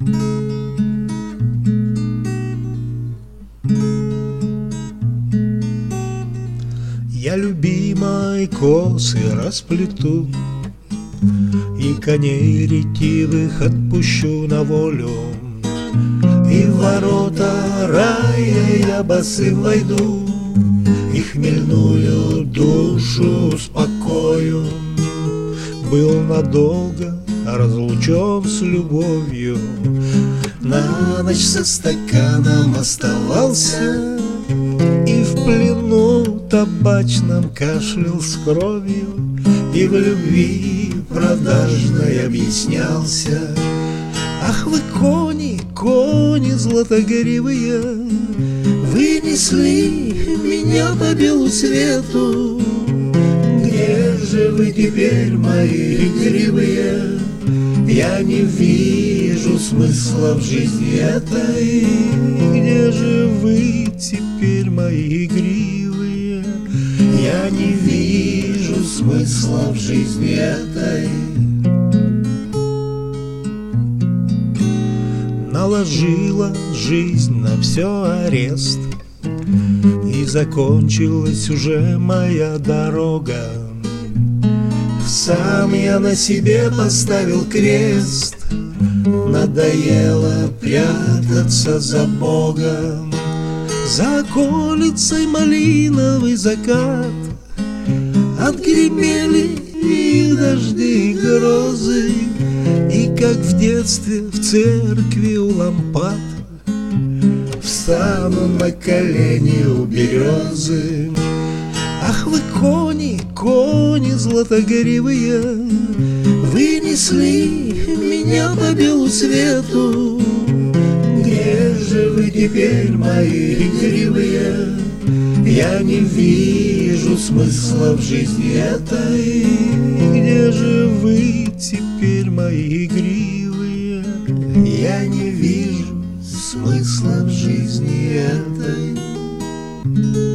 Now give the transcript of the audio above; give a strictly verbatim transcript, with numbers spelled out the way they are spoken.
Я любимой косы расплету и коней ретивых отпущу на волю, и в ворота рая я босым войду, и хмельную душу успокою. Был надолго разлучен с любовью, на ночь со стаканом оставался, и в плену табачном кашлял с кровью, и в любви продажной объяснялся. Ах вы, кони, кони златогривые, вынесли меня по белу свету. Где же вы теперь, мои игривые? Я не вижу смысла в жизни этой. Где же вы теперь, мои игривые? Я не вижу смысла в жизни этой. Наложила жизнь на все арест, и закончилась уже моя дорога. Сам я на себе поставил крест, надоело прятаться за Богом. За околицей малиновый закат, отгремели и дожди, и грозы, и как в детстве в церкви у лампад встану на колени у березы. Ах вы, кони, кони златогривые, вынесли меня по белу свету. Где же вы теперь, мои игривые? Я не вижу смысла в жизни этой. Где же вы теперь, мои игривые? Я не вижу смысла в жизни этой.